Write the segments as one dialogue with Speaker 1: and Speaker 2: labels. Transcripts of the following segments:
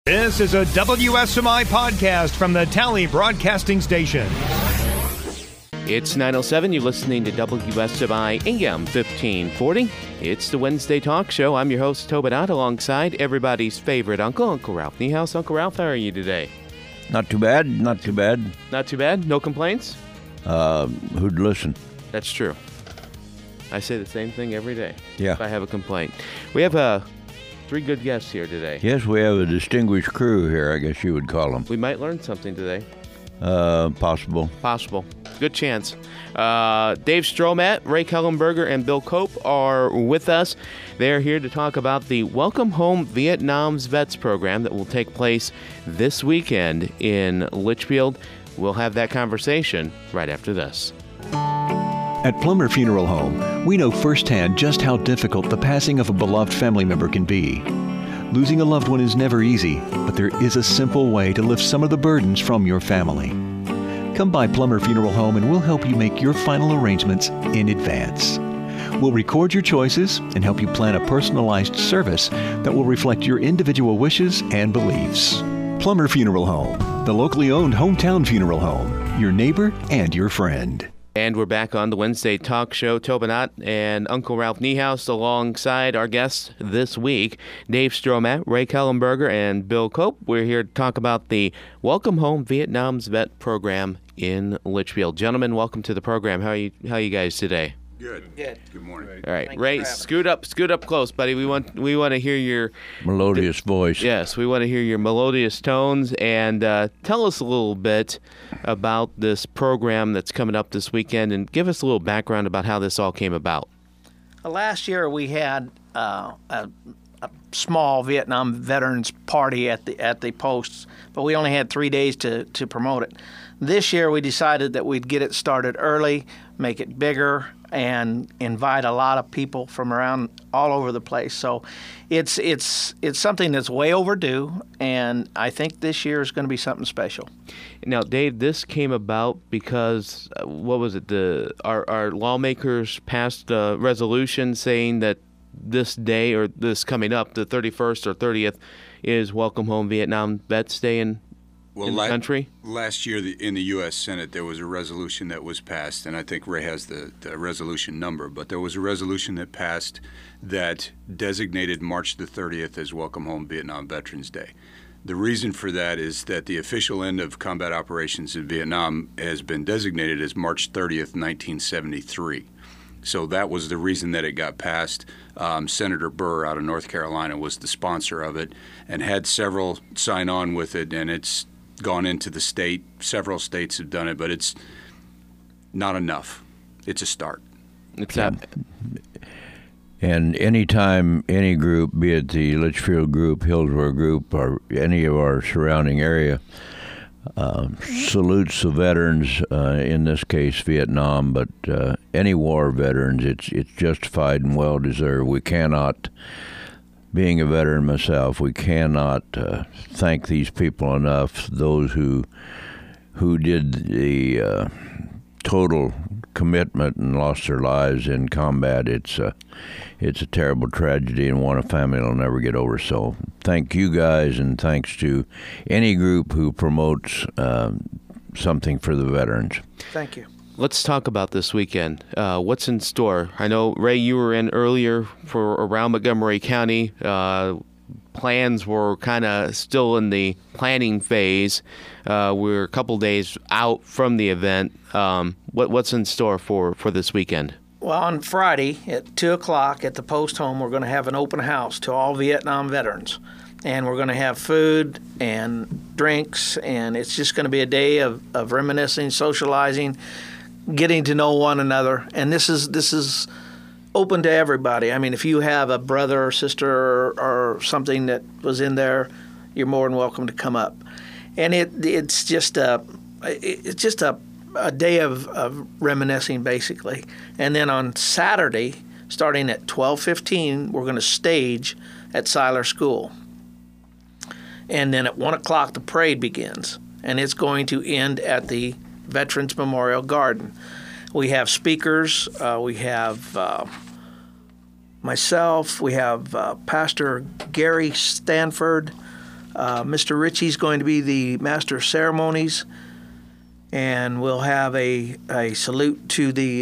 Speaker 1: This is a WSMI podcast from the Tally Broadcasting Station.
Speaker 2: It's 9:07. You're listening to WSMI AM 1540. It's the Wednesday Talk Show. I'm your host, Tobin Ott, alongside everybody's favorite uncle, Uncle Ralph Niehaus. Uncle Ralph, how are you today?
Speaker 3: Not too bad, not too bad.
Speaker 2: Not too bad? No complaints?
Speaker 3: Who'd listen?
Speaker 2: That's true. I say the same thing every day.
Speaker 3: Yeah.
Speaker 2: If I have a complaint. We have three good guests here today.
Speaker 3: Yes, we have a distinguished crew here, I guess you would call them.
Speaker 2: We might learn something today.
Speaker 3: Possible.
Speaker 2: Good chance. Dave Stromat, Ray Kellenberger, and Bill Cope are with us. They're here to talk about the Welcome Home Vietnam's Vets program that will take place this weekend in Litchfield. We'll have that conversation right after this.
Speaker 4: At Plummer Funeral Home, we know firsthand just how difficult the passing of a beloved family member can be. Losing a loved one is never easy, but there is a simple way to lift some of the burdens from your family. Come by Plummer Funeral Home and we'll help you make your final arrangements in advance. We'll record your choices and help you plan a personalized service that will reflect your individual wishes and beliefs. Plummer Funeral Home, the locally owned hometown funeral home, your neighbor and your friend.
Speaker 2: And we're back on the Wednesday Talk Show. Tobin Ott and Uncle Ralph Niehaus alongside our guests this week, Dave Stromat, Ray Kellenberger, and Bill Cope. We're here to talk about the Welcome Home Vietnam's Vet program in Litchfield. Gentlemen, welcome to the program. How are you guys today?
Speaker 5: Good. Good morning.
Speaker 2: All right, Ray, scoot up close, buddy. We want to hear your
Speaker 3: Melodious voice.
Speaker 2: Yes, we want to hear your melodious tones, and tell us a little bit about this program that's coming up this weekend, and give us a little background about how this all came about.
Speaker 6: Last year we had a small Vietnam veterans party at the posts, but we only had 3 days to promote it. This year we decided that we'd get it started early, make it bigger, and invite a lot of people from around all over the place. So it's something that's way overdue, and I think this year is going to be something special.
Speaker 2: Now, Dave, this came about because, what was it, our lawmakers passed a resolution saying that this day, or this coming up, the 31st or 30th, is Welcome Home Vietnam Vets Day in the country?
Speaker 5: Last year in the U.S. Senate, there was a resolution that was passed, and I think Ray has the resolution number, but there was a resolution that passed that designated March the 30th as Welcome Home Vietnam Veterans Day. The reason for that is that the official end of combat operations in Vietnam has been designated as March 30th, 1973. So that was the reason that it got passed. Senator Burr out of North Carolina was the sponsor of it and had several sign on with it, and it's gone into the state. Several states have done it, but it's not enough. It's a start.
Speaker 3: And anytime any group, be it the Litchfield group, Hillsborough group, or any of our surrounding area, salutes the veterans, in this case Vietnam, but any war veterans, it's justified and well-deserved. We cannot, being a veteran myself, we cannot thank these people enough, those who did the total commitment and lost their lives in combat. It's a terrible tragedy and one a family will never get over. So thank you guys, and thanks to any group who promotes something for the veterans.
Speaker 6: Thank you.
Speaker 2: Let's talk about this weekend. What's in store? I know, Ray, you were in earlier for around Montgomery County. Plans were kind of still in the planning phase. We're a couple days out from the event. What's in store for this weekend?
Speaker 6: Well, on Friday at 2 o'clock at the post home, we're going to have an open house to all Vietnam veterans. And we're going to have food and drinks, and it's just going to be a day of reminiscing, socializing, getting to know one another. And this is open to everybody. I mean, if you have a brother or sister or something that was in there, you're more than welcome to come up. And it's just a day of reminiscing, basically. And then on Saturday, starting at 12:15, we're going to stage at Seiler School. And then at 1 o'clock, the parade begins. And it's going to end at the Veterans Memorial Garden. We have speakers. We have myself. We have Pastor Gary Stanford. Mr. Ritchie's going to be the master of ceremonies, and we'll have a salute to the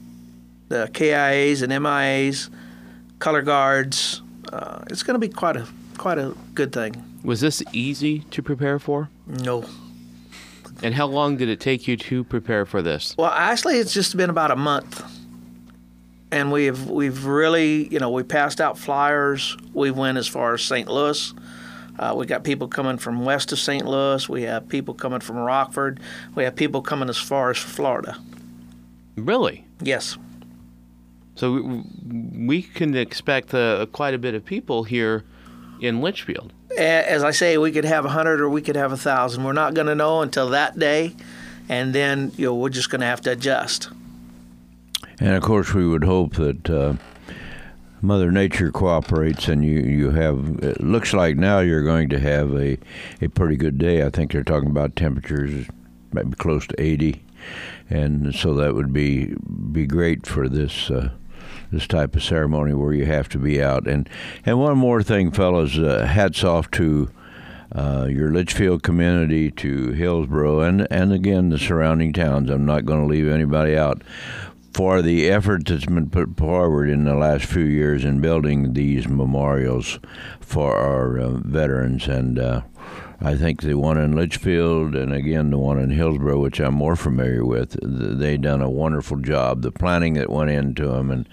Speaker 6: KIAs and MIAs, color guards. It's going to be quite a good thing.
Speaker 2: Was this easy to prepare for?
Speaker 6: No.
Speaker 2: And how long did it take you to prepare for this?
Speaker 6: Well, actually, it's just been about a month. And we've really, we passed out flyers. We went as far as St. Louis. We got people coming from west of St. Louis. We have people coming from Rockford. We have people coming as far as Florida.
Speaker 2: Really?
Speaker 6: Yes.
Speaker 2: So we can expect quite a bit of people here in Litchfield.
Speaker 6: As I say, we could have 100 or we could have 1,000. We're not going to know until that day, and then we're just going to have to adjust.
Speaker 3: And of course, we would hope that Mother Nature cooperates, and you have. It looks like now you're going to have a pretty good day. I think they're talking about temperatures maybe close to 80, and so that would be great for this type of ceremony where you have to be out. And one more thing, fellas, hats off to your Litchfield community, to Hillsboro, and again the surrounding towns. I'm not going to leave anybody out, for the effort that's been put forward in the last few years in building these memorials for our veterans. And I think the one in Litchfield and, again, the one in Hillsboro, which I'm more familiar with, they done a wonderful job. The planning that went into them.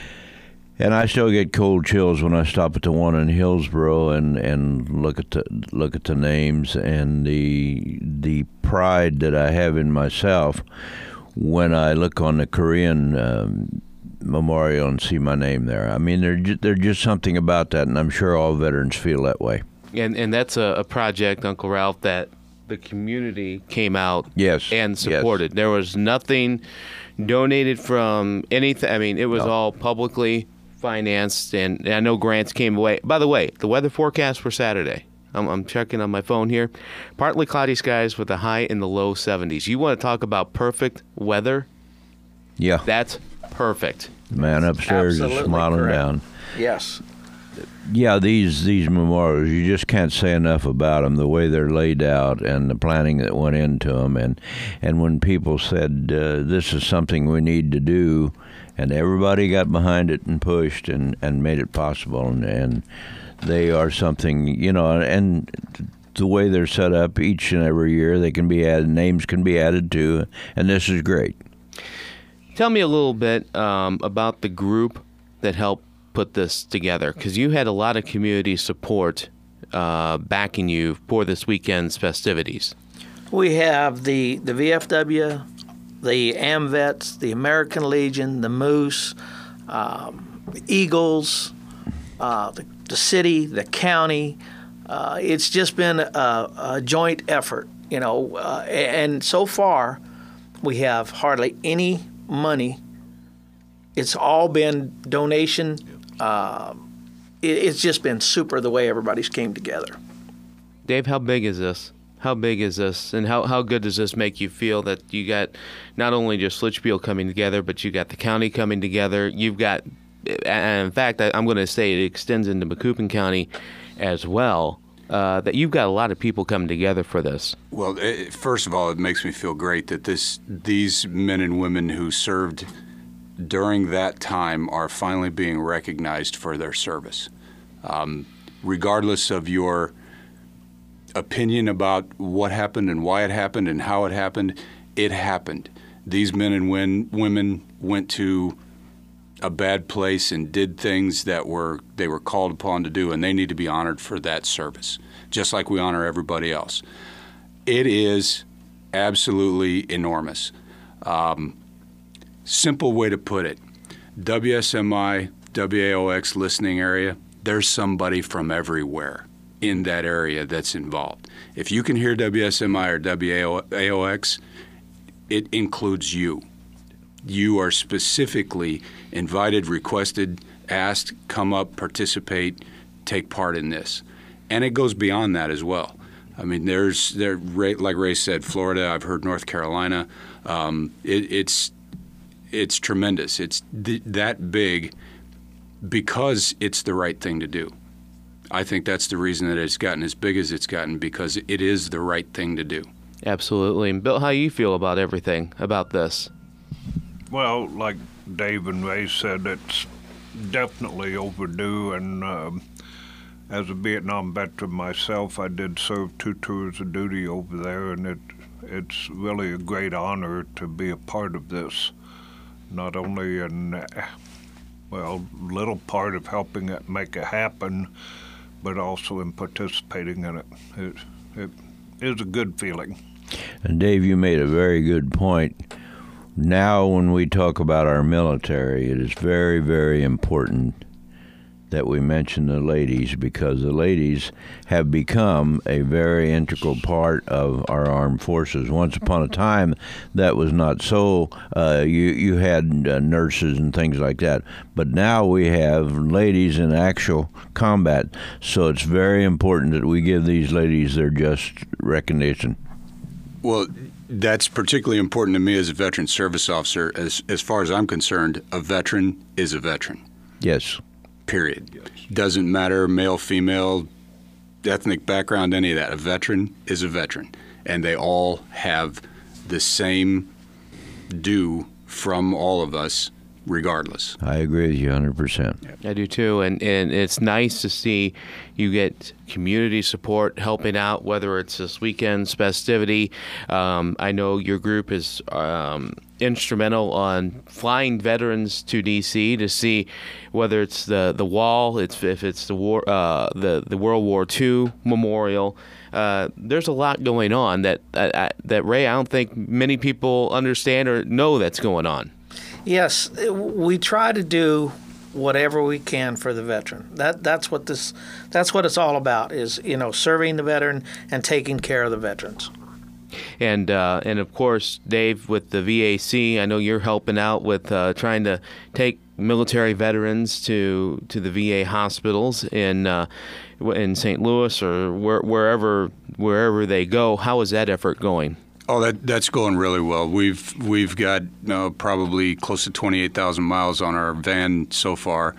Speaker 3: And I still get cold chills when I stop at the one in Hillsboro and look at the names and the pride that I have in myself when I look on the Korean memorial and see my name there. I mean, there's just something about that, and I'm sure all veterans feel that way.
Speaker 2: And that's a project, Uncle Ralph, that the community came out and supported. Yes. There was nothing donated from anything. I mean, it was all publicly financed, and I know grants came away. By the way, the weather forecast for Saturday, I'm checking on my phone here. Partly cloudy skies with a high in the low 70s. You want to talk about perfect weather?
Speaker 3: Yeah.
Speaker 2: That's perfect.
Speaker 3: The man upstairs
Speaker 6: Absolutely
Speaker 3: is smiling
Speaker 6: correct.
Speaker 3: down.
Speaker 6: Yes.
Speaker 3: Yeah, these memorials, you just can't say enough about them, the way they're laid out and the planning that went into them. And when people said, this is something we need to do, and everybody got behind it and pushed and made it possible, and they are something, and the way they're set up each and every year, they can be added, names can be added to, and this is great.
Speaker 2: Tell me a little bit about the group that helped put this together, because you had a lot of community support backing you for this weekend's festivities. We
Speaker 6: have the VFW, the AMVETS, the American Legion, the Moose, Eagles, the city, the county. It's just been a joint effort, and so far we have hardly any money. It's all been donation. It's just been super the way everybody's came together.
Speaker 2: Dave, how big is this? How big is this? And how good does this make you feel that you got not only just Litchfield coming together, but you got the county coming together? You've got, and in fact, I'm going to say it extends into Macoupin County as well, that you've got a lot of people coming together for this.
Speaker 5: Well, first of all, it makes me feel great that these men and women who served during that time are finally being recognized for their service. Regardless of your opinion about what happened and why it happened and how it happened. These men and women went to a bad place and did things that they were called upon to do, and they need to be honored for that service, just like we honor everybody else. It is absolutely enormous. Simple way to put it, WSMI, WAOX listening area, there's somebody from everywhere in that area that's involved. If you can hear WSMI or WAOX, it includes you. You are specifically invited, requested, asked, come up, participate, take part in this. And it goes beyond that as well. I mean, like Ray said, Florida, I've heard North Carolina. It's tremendous. It's that big because it's the right thing to do. I think that's the reason that it's gotten as big as it's gotten, because it is the right thing to do.
Speaker 2: Absolutely. And Bill, how you feel about everything about this?
Speaker 7: Well, like Dave and Ray said, it's definitely overdue. And as a Vietnam veteran myself, I did serve 2 tours of duty over there, and it's really a great honor to be a part of this. Not only in, little part of helping it make it happen, but also in participating in it. It is a good feeling.
Speaker 3: And Dave, you made a very good point. Now when we talk about our military, it is very, very important that we mention the ladies, because the ladies have become a very integral part of our armed forces. Once upon a time, that was not so. You had nurses and things like that, but now we have ladies in actual combat. So it's very important that we give these ladies their just recognition.
Speaker 5: Well, that's particularly important to me as a veteran service officer. As far as I'm concerned, a veteran is a veteran.
Speaker 3: Yes.
Speaker 5: Period. Yes. Doesn't matter male, female, ethnic background, any of that. A veteran is a veteran. And they all have the same due from all of us, regardless.
Speaker 3: I agree with you 100%.
Speaker 2: I do too, and it's nice to see you get community support helping out, whether it's this weekend's festivity. I know your group is instrumental on flying veterans to D.C. to see whether it's the wall, if it's the war, the World War II memorial. There's a lot going on that Ray, I don't think many people understand or know that's going on.
Speaker 6: Yes, we try to do whatever we can for the veteran. That's what it's all about, is serving the veteran and taking care of the veterans.
Speaker 2: And of course, Dave, with the VAC, I know you're helping out with trying to take military veterans to the VA hospitals in St. Louis or wherever they go. How is that effort going?
Speaker 5: Oh, that's going really well. We've got probably close to 28,000 miles on our van so far.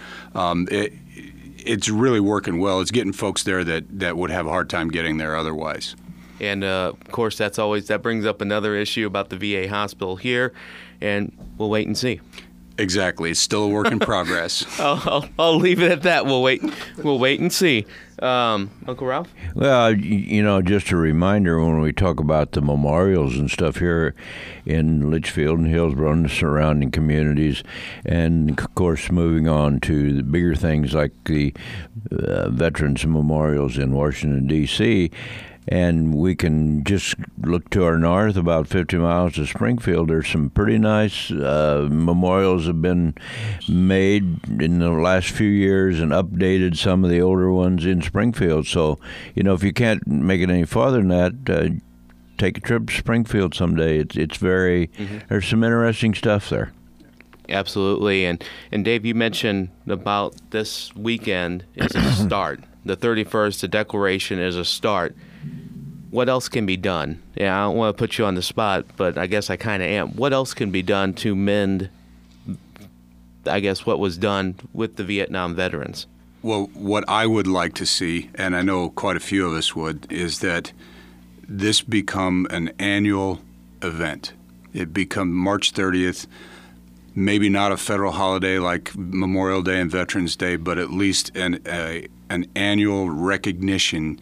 Speaker 5: It's really working well. It's getting folks there that would have a hard time getting there otherwise.
Speaker 2: And of course, that brings up another issue about the VA hospital here, and we'll wait and see.
Speaker 5: Exactly. It's still a work in progress.
Speaker 2: I'll leave it at that. We'll wait and see. Uncle Ralph?
Speaker 3: Well, just a reminder, when we talk about the memorials and stuff here in Litchfield and Hillsborough and the surrounding communities, and of course moving on to the bigger things like the Veterans Memorials in Washington, D.C., and we can just look to our north, about 50 miles to Springfield. There's some pretty nice memorials have been made in the last few years and updated some of the older ones in Springfield. So, if you can't make it any farther than that, take a trip to Springfield someday. It's very, there's some interesting stuff there.
Speaker 2: Absolutely. And Dave, you mentioned about this weekend is a start. The 31st, the declaration is a start. What else can be done? Yeah, I don't want to put you on the spot, but I guess I kind of am. What else can be done to mend, I guess, what was done with the Vietnam veterans?
Speaker 5: Well, what I would like to see, and I know quite a few of us would, is that this become an annual event. It become March 30th, maybe not a federal holiday like Memorial Day and Veterans Day, but at least an annual recognition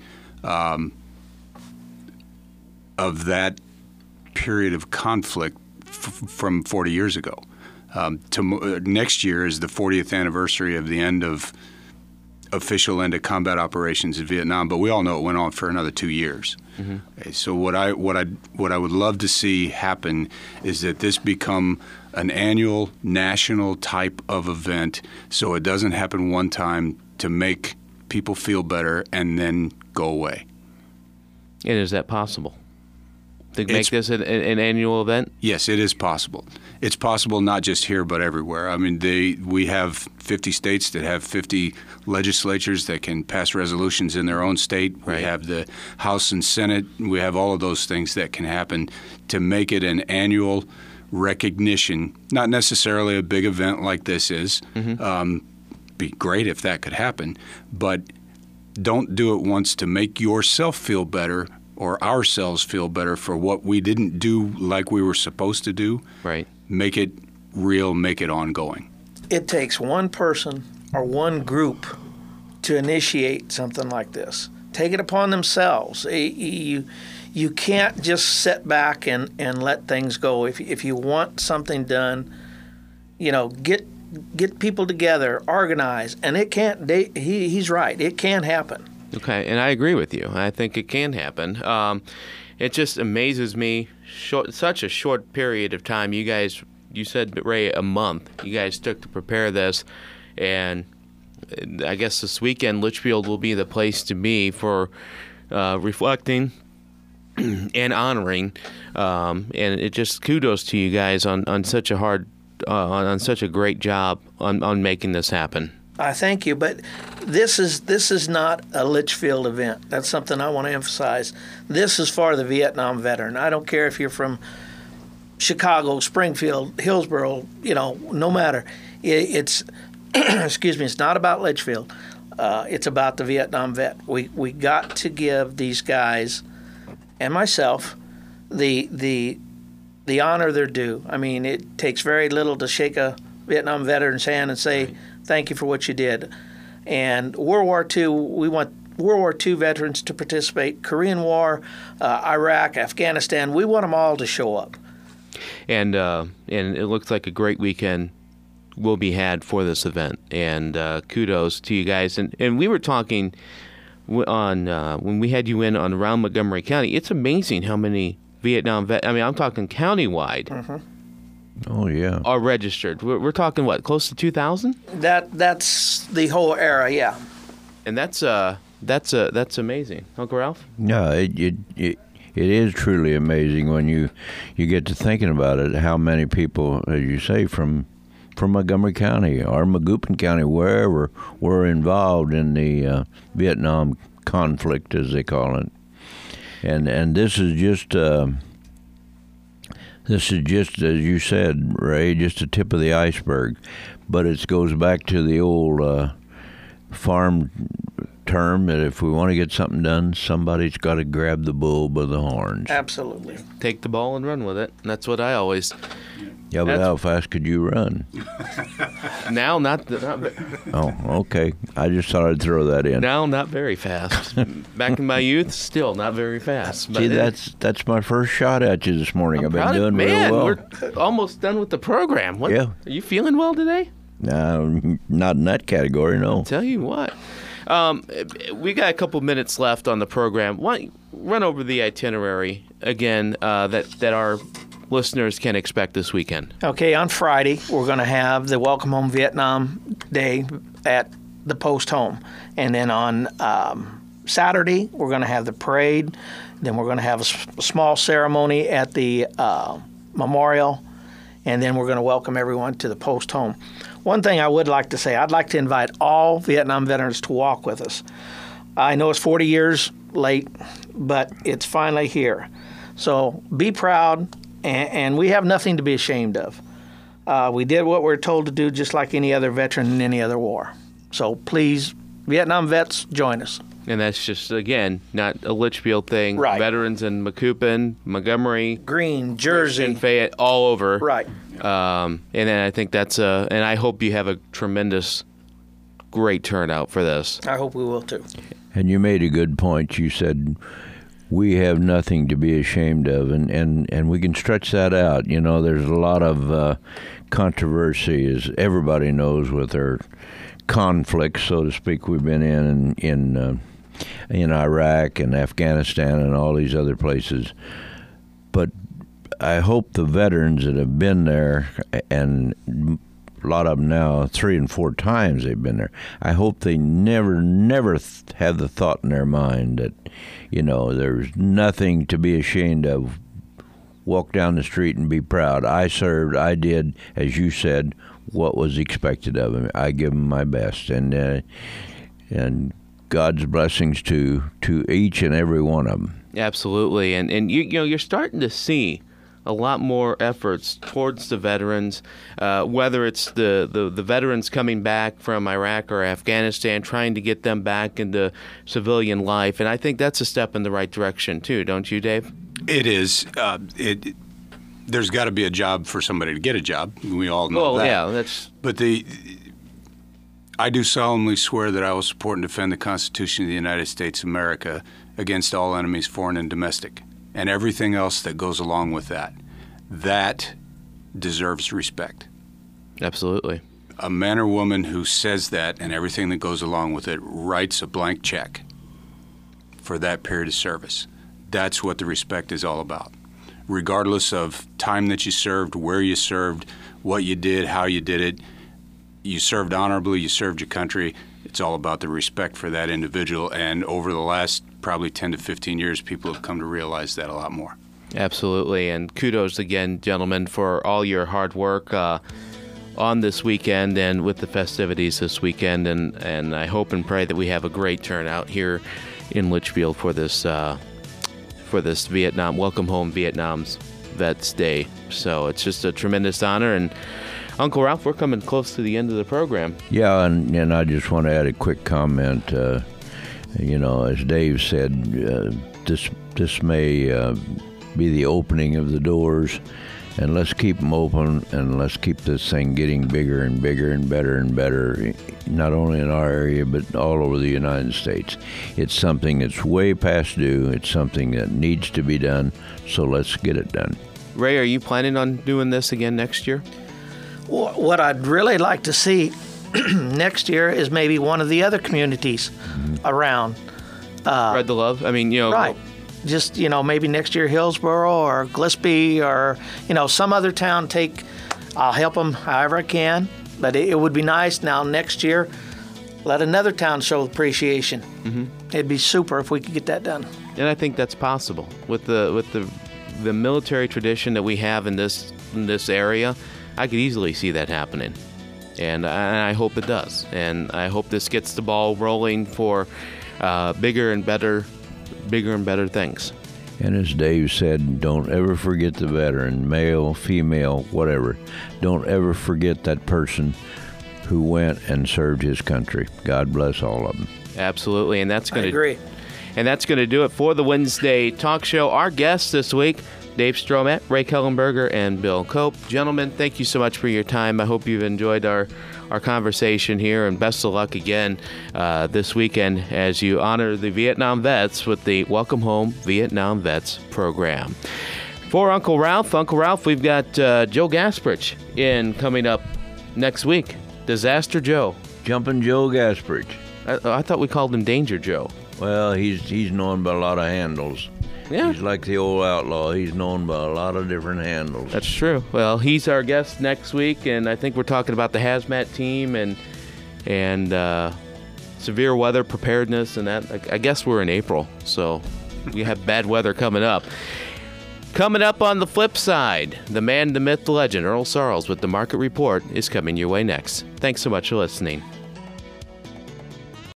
Speaker 5: of that period of conflict from 40 years ago. Next year is the 40th anniversary of the official end of combat operations in Vietnam, but we all know it went on for another 2 years. Mm-hmm. Okay, so what I would love to see happen is that this become an annual national type of event, so it doesn't happen one time to make people feel better and then go away.
Speaker 2: And is that possible? To make this an annual event?
Speaker 5: Yes, it is possible. It's possible not just here but everywhere. I mean, we have 50 states that have 50 legislatures that can pass resolutions in their own state.
Speaker 2: Right.
Speaker 5: We have the House and Senate. We have all of those things that can happen to make it an annual recognition, not necessarily a big event like this is. Mm-hmm. Be great if that could happen, but don't do it once to make yourself feel better or ourselves feel better for what we didn't do like we were supposed to do.
Speaker 2: Right.
Speaker 5: Make it real, make it ongoing.
Speaker 6: It takes one person or one group to initiate something like this. Take it upon themselves. You can't just sit back and let things go. If you want something done, get people together, organize, and it can't. He's right. It can happen.
Speaker 2: Okay, and I agree with you. I think it can happen. It just amazes me. Such a short period of time. You said, Ray, a month. You guys took to prepare this, and I guess this weekend Litchfield will be the place to be for reflecting and honoring. And it just kudos to you guys on such a hard, on such a great job on making this happen.
Speaker 6: I thank you, but this is not a Litchfield event. That's something I want to emphasize. This is for the Vietnam veteran. I don't care if you're from Chicago, Springfield, Hillsboro, no matter. It's excuse me. It's not about Litchfield. It's about the Vietnam vet. We got to give these guys and myself the honor they're due. I mean, it takes very little to shake a Vietnam veteran's hand and say, right, thank you for what you did. And World War II, we want World War II veterans to participate. Korean War, Iraq, Afghanistan, we want them all to show up. And
Speaker 2: it looks like a great weekend will be had for this event. And kudos to you guys. And we were talking on when we had you in on around Montgomery County. It's amazing how many Vietnam vets. I mean, I'm talking countywide. Mm-hmm.
Speaker 3: Oh yeah,
Speaker 2: are registered. We're talking what, close to 2,000?
Speaker 6: That's the whole era, yeah.
Speaker 2: And that's amazing, Uncle Ralph.
Speaker 3: No, it is truly amazing when you get to thinking about it. How many people, as you say, from Montgomery County or Magoupin County, wherever, were involved in the Vietnam conflict, as they call it. And this is just. This is just, as you said, Ray, just the tip of the iceberg. But it goes back to the old farm term that if we want to get something done, somebody's got to grab the bull by the horns.
Speaker 6: Absolutely.
Speaker 2: Take the ball and run with it. That's what I always...
Speaker 3: Yeah, but how fast could you run?
Speaker 2: Now, not
Speaker 3: Oh, okay. I just thought I'd throw that in.
Speaker 2: Now, not very fast. Back in my youth, still not very fast.
Speaker 3: See, that's my first shot at you this morning. I've been doing real well.
Speaker 2: We're almost done with the program.
Speaker 3: Yeah.
Speaker 2: Are you feeling well today?
Speaker 3: No, not in that category, no.
Speaker 2: I'll tell you what. We got a couple minutes left on the program. Why don't you run over the itinerary again that our listeners can expect this weekend?
Speaker 6: Okay, on Friday, we're going to have the Welcome Home Vietnam Day at the Post Home. And then on Saturday, we're going to have the parade. Then we're going to have a small ceremony at the memorial. And then we're going to welcome everyone to the Post Home. One thing I would like to say, I'd like to invite all Vietnam veterans to walk with us. I know it's 40 years late, but it's finally here. So be proud. And we have nothing to be ashamed of. We did what we're told to do, just like any other veteran in any other war. So please, Vietnam vets, join us.
Speaker 2: And that's just, again, not a Litchfield thing.
Speaker 6: Right.
Speaker 2: Veterans in Macoupin, Montgomery,
Speaker 6: Greene, Jersey,
Speaker 2: and Fayette, all over.
Speaker 6: Right.
Speaker 2: And then I think and I hope you have a tremendous, great turnout for this.
Speaker 6: I hope we will too.
Speaker 3: And you made a good point. You said, we have nothing to be ashamed of, and we can stretch that out. You know, there's a lot of controversy, as everybody knows, with our conflicts, so to speak, we've been in Iraq and Afghanistan and all these other places. But I hope the veterans that have been there, and a lot of them now, 3 and 4 times they've been there, I hope they never have the thought in their mind that, you know, there's nothing to be ashamed of. Walk down the street and be proud. I served, I did, as you said, what was expected of me. I give them my best. And God's blessings to each and every one of them.
Speaker 2: Absolutely. And you know, you're starting to see a lot more efforts towards the veterans, whether it's the veterans coming back from Iraq or Afghanistan, trying to get them back into civilian life. And I think that's a step in the right direction, too, don't you, Dave?
Speaker 5: It is. There's got to be a job for somebody to get a job. We all know that.
Speaker 2: Yeah, that's...
Speaker 5: But I do solemnly swear that I will support and defend the Constitution of the United States of America against all enemies, foreign and domestic, and everything else that goes along with that. That deserves respect.
Speaker 2: Absolutely.
Speaker 5: A man or woman who says that and everything that goes along with it writes a blank check for that period of service. That's what the respect is all about. Regardless of time that you served, where you served, what you did, how you did it, you served honorably, you served your country. It's all about the respect for that individual. And over the last probably 10 to 15 years, people have come to realize that a lot more.
Speaker 2: Absolutely. And kudos again, gentlemen, for all your hard work on this weekend and with the festivities this weekend. And I hope and pray that we have a great turnout here in Litchfield for this Vietnam Welcome Home Vietnam's Vets Day. So it's just a tremendous honor. And Uncle Ralph, we're coming close to the end of the program.
Speaker 3: Yeah, and I just want to add a quick comment. As Dave said, this may be the opening of the doors, and let's keep them open, and let's keep this thing getting bigger and bigger and better, not only in our area, but all over the United States. It's something that's way past due. It's something that needs to be done, so let's get it done.
Speaker 2: Ray, are you planning on doing this again next year?
Speaker 6: What I'd really like to see next year is maybe one of the other communities around.
Speaker 2: Spread the love? I mean,
Speaker 6: Right. Just, maybe next year Hillsboro or Gillespie or, some other town I'll help them however I can. But it would be nice now next year, let another town show appreciation. Mm-hmm. It'd be super if we could get that done.
Speaker 2: And I think that's possible. With the military tradition that we have in this area, I could easily see that happening, and I hope it does. And I hope this gets the ball rolling for bigger and better things.
Speaker 3: And as Dave said, don't ever forget the veteran, male, female, whatever. Don't ever forget that person who went and served his country. God bless all of them.
Speaker 2: Absolutely, and that's going to
Speaker 6: agree.
Speaker 2: And that's going to do it for the Wednesday Talk Show. Our guests this week, Dave Stromet, Ray Kellenberger, and Bill Cope. Gentlemen, thank you so much for your time. I hope you've enjoyed our conversation here, and best of luck again this weekend as you honor the Vietnam vets with the Welcome Home Vietnam Vets program. For Uncle Ralph, we've got Joe Gasparich in coming up next week. Disaster Joe.
Speaker 3: Jumpin' Joe Gasparich.
Speaker 2: I thought we called him Danger Joe.
Speaker 3: Well, he's known by a lot of handles.
Speaker 2: Yeah.
Speaker 3: He's like the old outlaw. He's known by a lot of different handles.
Speaker 2: That's true. Well, he's our guest next week, and I think we're talking about the hazmat team and severe weather preparedness and that. I guess we're in April, so we have bad weather coming up. Coming up on the flip side, the man, the myth, the legend, Earl Sarles with the Market Report is coming your way next. Thanks so much for listening.